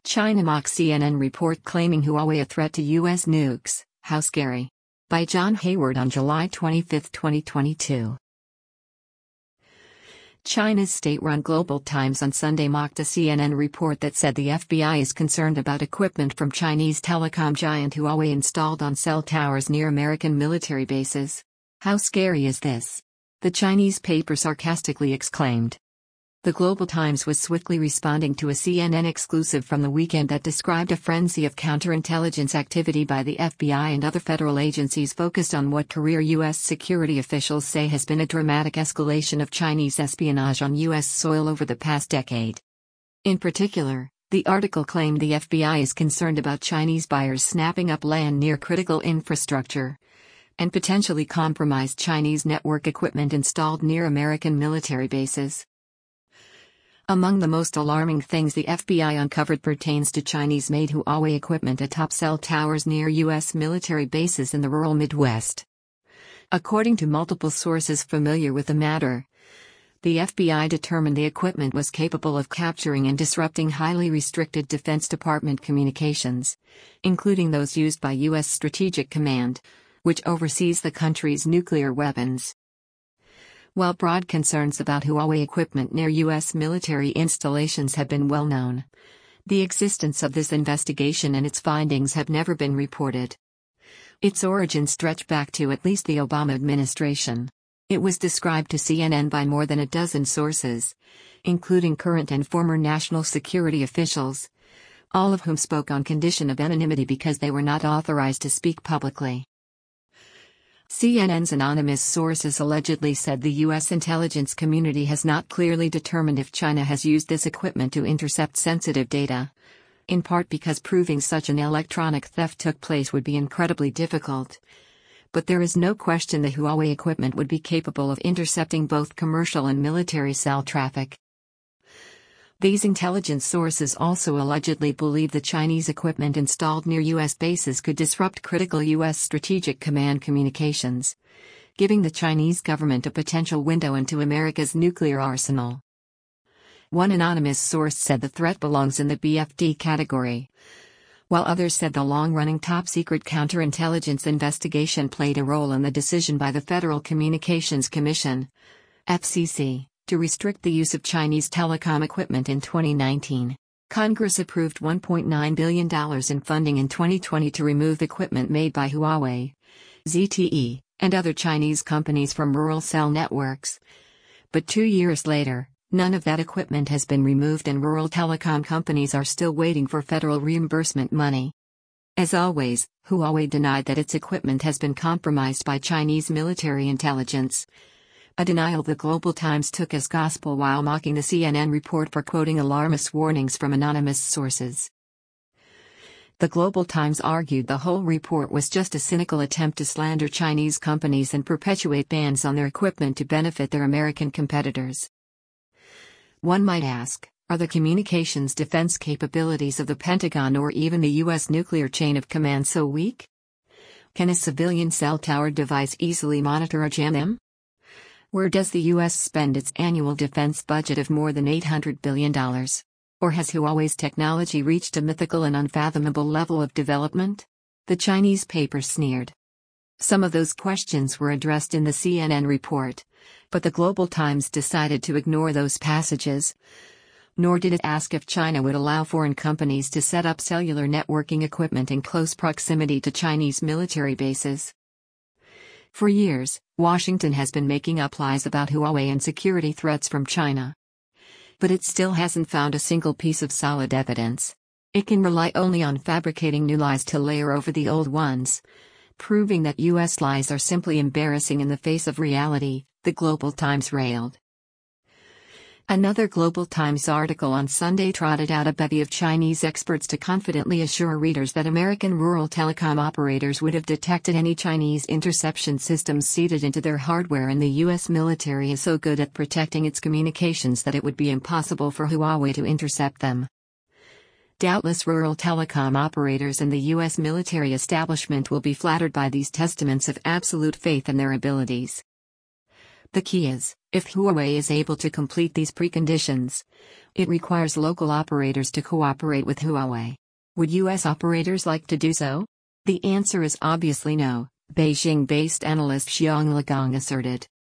China mocks CNN report claiming Huawei a threat to U.S. nukes, how scary? By John Hayward on July 25, 2022. China's state-run Global Times on Sunday mocked a CNN report that said the FBI is concerned about equipment from Chinese telecom giant Huawei installed on cell towers near American military bases. How scary is this? The Chinese paper sarcastically exclaimed. The Global Times was swiftly responding to a CNN exclusive from the weekend that described a frenzy of counterintelligence activity by the FBI and other federal agencies focused on what career U.S. security officials say has been a dramatic escalation of Chinese espionage on U.S. soil over the past decade. In particular, the article claimed the FBI is concerned about Chinese buyers snapping up land near critical infrastructure and potentially compromised Chinese network equipment installed near American military bases. Among the most alarming things the FBI uncovered pertains to Chinese-made Huawei equipment atop cell towers near U.S. military bases in the rural Midwest. According to multiple sources familiar with the matter, the FBI determined the equipment was capable of capturing and disrupting highly restricted Defense Department communications, including those used by U.S. Strategic Command, which oversees the country's nuclear weapons. While broad concerns about Huawei equipment near U.S. military installations have been well known, the existence of this investigation and its findings have never been reported. Its origins stretch back to at least the Obama administration. It was described to CNN by more than a dozen sources, including current and former national security officials, all of whom spoke on condition of anonymity because they were not authorized to speak publicly. CNN's anonymous sources allegedly said the U.S. intelligence community has not clearly determined if China has used this equipment to intercept sensitive data, in part because proving such an electronic theft took place would be incredibly difficult. But there is no question the Huawei equipment would be capable of intercepting both commercial and military cell traffic. These intelligence sources also allegedly believe the Chinese equipment installed near U.S. bases could disrupt critical U.S. Strategic Command communications, giving the Chinese government a potential window into America's nuclear arsenal. One anonymous source said the threat belongs in the BFD category, while others said the long-running top-secret counterintelligence investigation played a role in the decision by the Federal Communications Commission, FCC, to restrict the use of Chinese telecom equipment in 2019. Congress approved $1.9 billion in funding in 2020 to remove equipment made by Huawei, ZTE, and other Chinese companies from rural cell networks. But 2 years later, none of that equipment has been removed and rural telecom companies are still waiting for federal reimbursement money. As always, Huawei denied that its equipment has been compromised by Chinese military intelligence, a denial the Global Times took as gospel while mocking the CNN report for quoting alarmist warnings from anonymous sources. The Global Times argued the whole report was just a cynical attempt to slander Chinese companies and perpetuate bans on their equipment to benefit their American competitors. One might ask, are the communications defense capabilities of the Pentagon or even the U.S. nuclear chain of command so weak? Can a civilian cell tower device easily monitor or jam them? Where does the U.S. spend its annual defense budget of more than $800 billion? Or has Huawei's technology reached a mythical and unfathomable level of development? The Chinese paper sneered. Some of those questions were addressed in the CNN report, but the Global Times decided to ignore those passages. Nor did it ask if China would allow foreign companies to set up cellular networking equipment in close proximity to Chinese military bases. For years, Washington has been making up lies about Huawei and security threats from China. But it still hasn't found a single piece of solid evidence. It can rely only on fabricating new lies to layer over the old ones, proving that U.S. lies are simply embarrassing in the face of reality, the Global Times railed. Another Global Times article on Sunday trotted out a bevy of Chinese experts to confidently assure readers that American rural telecom operators would have detected any Chinese interception systems seeded into their hardware, and the U.S. military is so good at protecting its communications that it would be impossible for Huawei to intercept them. Doubtless rural telecom operators and the U.S. military establishment will be flattered by these testaments of absolute faith in their abilities. The key is, if Huawei is able to complete these preconditions, it requires local operators to cooperate with Huawei. Would US operators like to do so? The answer is obviously no, Beijing-based analyst Xiang Ligang asserted.